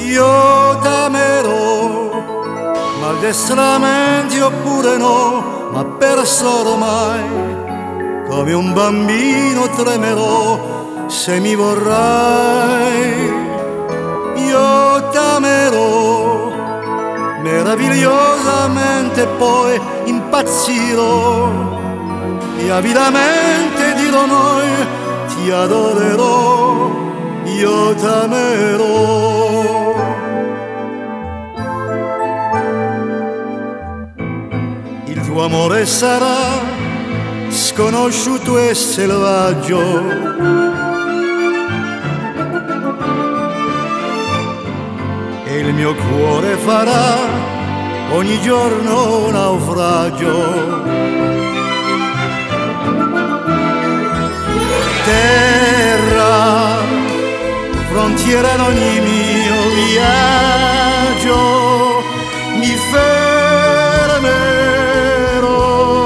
Io t'amerò, maldestramente oppure no, ma perso ormai, come un bambino tremerò se mi vorrai. Io t'amerò, meravigliosamente poi impazzirò, e avidamente dirò noi, ti adorerò, io t'amerò. Il tuo amore sarà sconosciuto e selvaggio, e il mio cuore farà ogni giorno naufragio. Terra, frontiera in ogni mio viaggio, mi fermerò.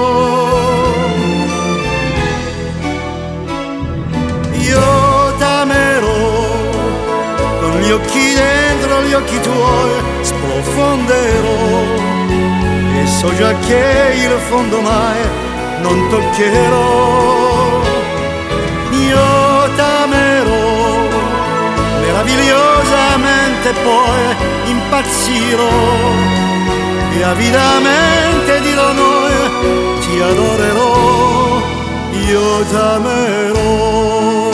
Io t'amerò, con gli occhi dentro gli occhi tuoi sprofonderò, e so già che il fondo mai non toccherò. Io t'amerò, meravigliosamente poi impazzirò, e avidamente dirò noi, ti adorerò, io t'amerò.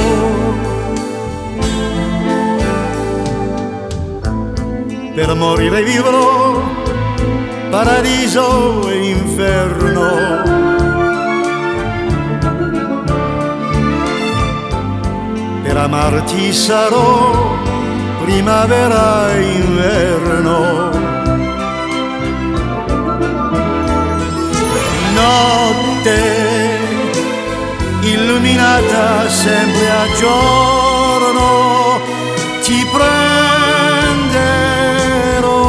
Per morire vivrò paradiso e inferno, per amarti sarò primavera e inverno. Notte illuminata sempre a giorno, ti prenderò.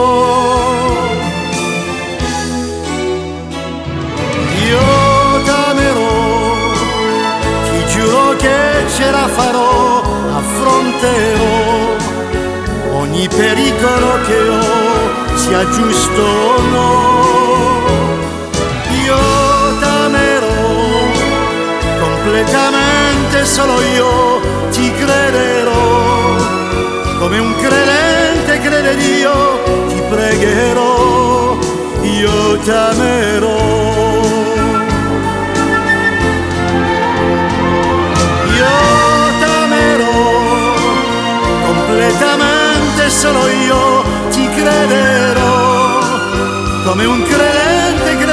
Io t'amerò, ti giuro che ce la farò, affronterò ogni pericolo che ho, sia giusto o no. Io t'amerò, completamente solo io ti crederò, come un credente crede Dio, ti pregherò, io t'amerò. Completamente solo io ti crederò, come un credente crede